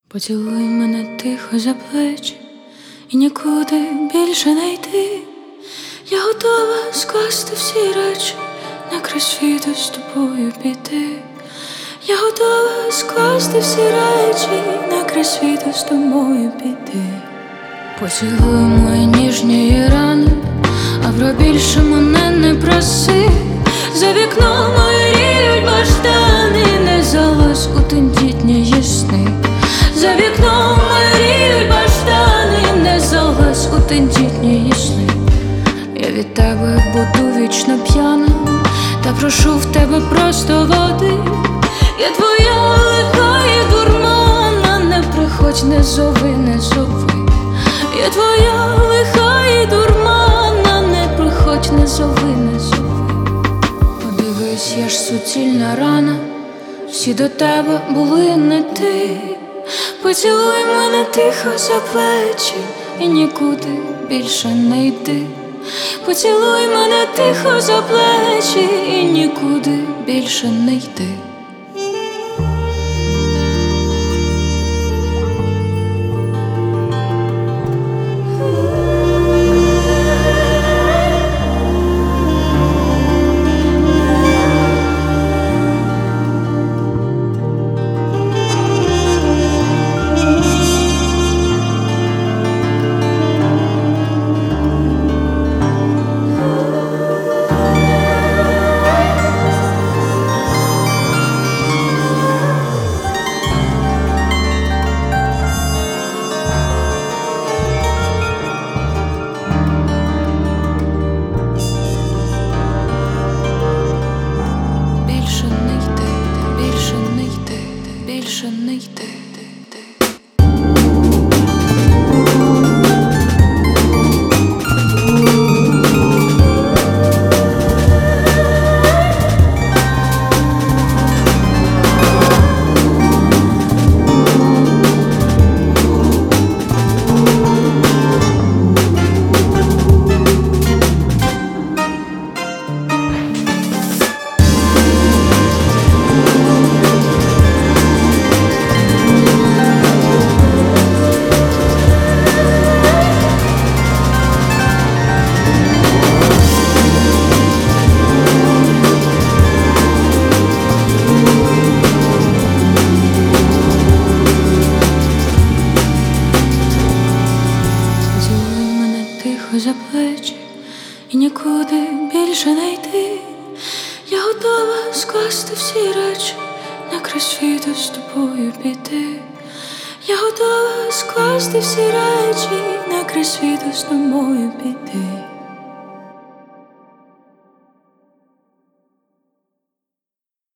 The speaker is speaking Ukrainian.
Поцілуй мене тихо за плечі і нікуди більше не йти. Я готова скласти всі речі, на край світу з тобою піти. Я готова скласти всі речі, на край світу з тобою піти. Поцілуй мої ніжні рани, а про більше мене не проси. За вікном мріють баштани, не залазь у тендітні сни. За вікном мріють баштани, не залазь у тендітні сни. Я від тебе буду вічно п'яна, та прошу в тебе просто води. Я твоя лиха і дурмана, не приходь, не зови, не зови. Я твоя лиха і дурмана, не приходь, не зови, не зови. Подивись, я ж суцільна рана, всі до тебе були не ти. Поцілуй мене тихо за плечі і нікуди більше не йди. Поцілуй мене тихо за плечі і нікуди більше не йди. Більше не йти. За плечі і нікуди більше не йти. Я готова скласти всі речі, на край світу з тобою піти. Я готова скласти всі речі, на край світу з тобою піти.